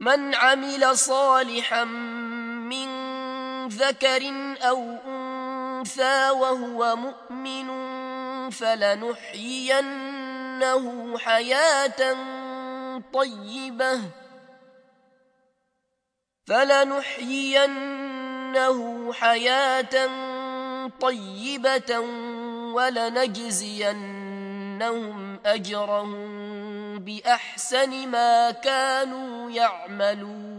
من عمل صالحا من ذكر أو أنثى وهو مؤمن فلنحيينه حياة طيبة ولنجزينهم أجرهم بأحسن ما كانوا يعملون.